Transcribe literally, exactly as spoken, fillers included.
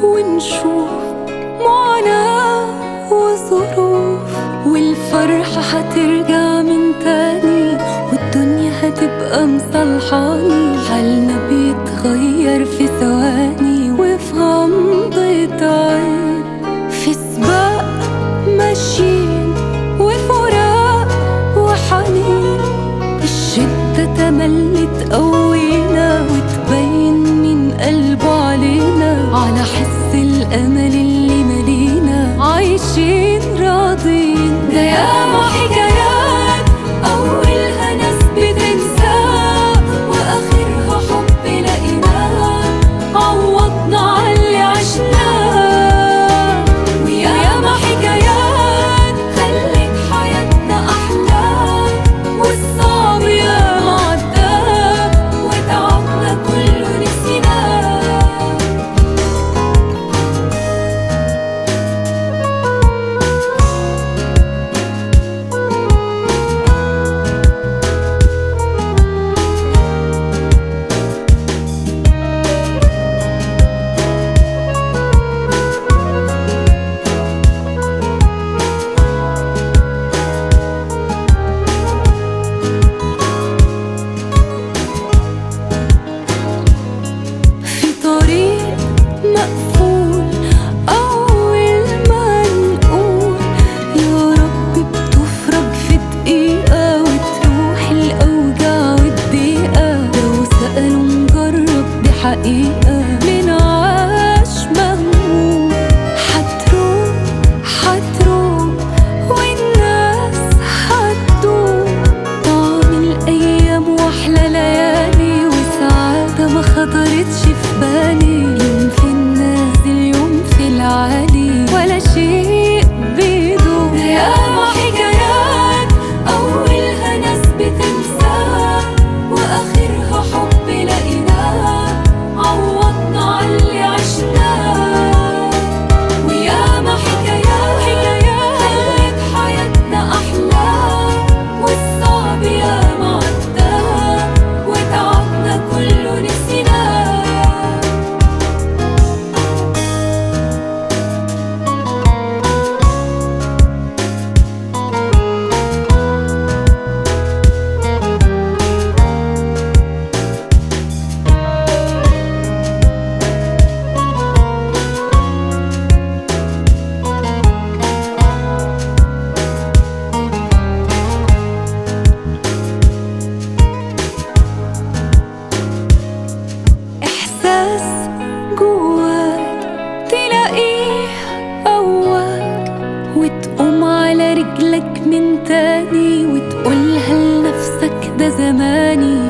ونشوف معاناة وظروف، والفرحة هترجع من تاني، والدنيا هتبقى مصالحاني. حالنا بيتغير في ثواني وفي غمضة عين، في سباق ماشيين وفراق وحنين. الشدة تملي تقوينا وتبين من قلبه علينا، على حس الأمل اللي ملينا عايشين راضين. ده ياما حكايات أولها ناس بتنساه، وآخرها حب لقيناه عوضنا عاللي عشناه. وياما حكايات خلت حياتنا أحلى، والصعب ياما عداه وتعبنا كله نسيناه. مقفول أول ما نقول يا رب، بتفرج في دقيقة وتروح الأوجاع والضيقة. لو سألوا نجرب دي حقيقة، من عاش مهموم هتروح هتروح والناس هتدوم. طعم الأيام وأحلى ليالي وسعادة ما خطرتش في بالي. يوم في النازل يوم في العالي ولا شيء بيدوم. ياما حكايات أولها ناس بتنساه، وآخرها حب لقيناه عوضنا عاللي عشناه. وياما حكايات خلت حياتنا أحلى، والصعب ياما عداه وتعبنا كله نسيناه. جواك تلاقيه قواك، وتقوم على رجلك من تاني وتقولها لنفسك ده زماني.